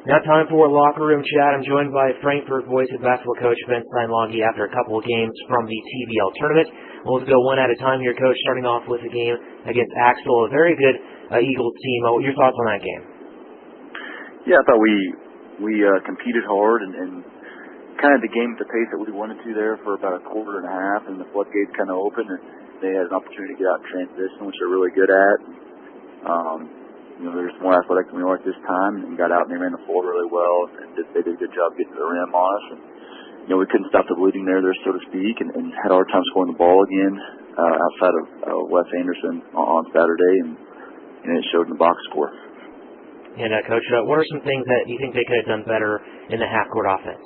Now time for Locker Room Chat. I'm joined by Frankfort boys head basketball coach Ben Steinlage after a couple of games from the TBL tournament. We'll go one at a time here, Coach, starting off with a game against Axtell, a very good Eagles team. What are your thoughts on that game? Yeah, I thought we competed hard and kind of the game at the pace that we wanted to there for about a quarter and a half, and the floodgates kind of opened, and they had an opportunity to get out in transition, which they're really good at. They're just more athletic than we are at this time, and got out and they ran the floor really well, and they did a good job getting to the rim on us. And, we couldn't stop the bleeding there, so to speak, and had a hard time scoring the ball again outside of Wes Anderson on Saturday, and it showed in the box score. And, Coach, what are some things that you think they could have done better in the half-court offense?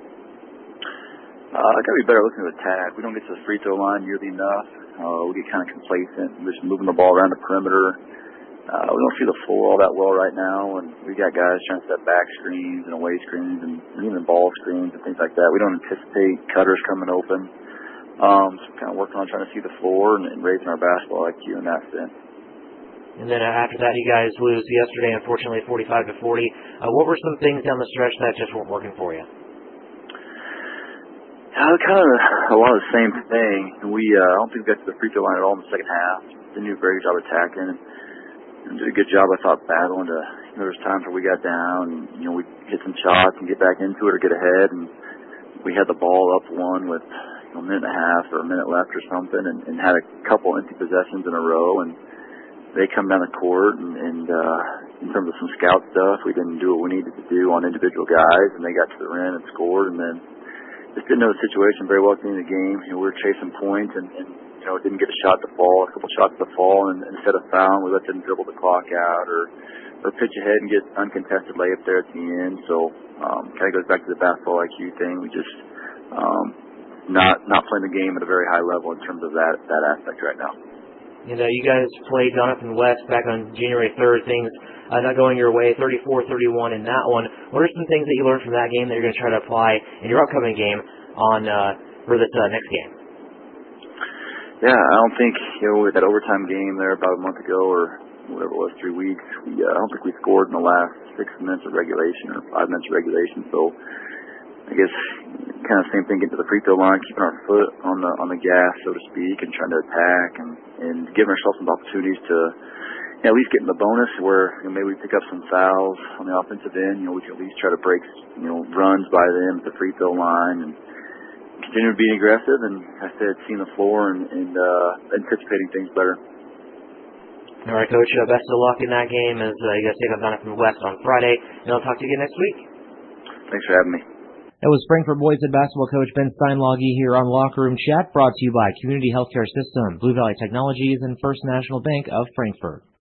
I got to be better looking at attack. We don't get to the free throw line nearly enough. We get kind of complacent. We're just moving the ball around the perimeter. We don't see the floor all that well right now, and we got guys trying to set back screens and away screens and even ball screens and things like that. We don't anticipate cutters coming open. So kind of working on trying to see the floor and raising our basketball IQ in that sense. And then after that, you guys lose yesterday, unfortunately, 45-40. What were some things down the stretch that just weren't working for you? Kind of a lot of the same thing. I don't think we got to the free throw line at all in the second half. They did a very good job attacking and did a good job, I thought, battling to. There was times where we got down and we hit some shots and get back into it or get ahead, and we had the ball up one with a minute and a half or a minute left or something, and had a couple empty possessions in a row, and they come down the court and in terms of some scout stuff, we didn't do what we needed to do on individual guys, and they got to the rim and scored, and then just didn't know the situation very well at the end of the game. We were chasing points and didn't get a shot to fall, a couple shots to fall, and instead of fouling, we let them dribble the clock out or pitch ahead and get uncontested layup there at the end. So kind of goes back to the basketball IQ thing. We just not playing the game at a very high level in terms of that aspect right now. And you guys played Jonathan West back on January 3rd. Things not going your way, 34-31 in that one. What are some things that you learned from that game that you're going to try to apply in your upcoming game for this next game? Yeah, I don't think, with that overtime game there about a month ago or whatever it was, 3 weeks, I don't think we scored in the last 6 minutes of regulation or 5 minutes of regulation. So I guess kind of same thing, getting to the free throw line, keeping our foot on the gas, so to speak, and trying to attack and giving ourselves some opportunities to at least get in the bonus where maybe we pick up some fouls on the offensive end. We can at least try to break runs by them at the free throw line and continue to be aggressive, and like I said, seeing the floor and anticipating things better. All right, Coach, best of luck in that game as you guys take on Jonathan West on Friday, and I'll talk to you again next week. Thanks for having me. That was Frankfort boys head basketball coach Ben Steinlage here on Locker Room Chat, brought to you by Community Healthcare System, Blue Valley Technologies, and First National Bank of Frankfort.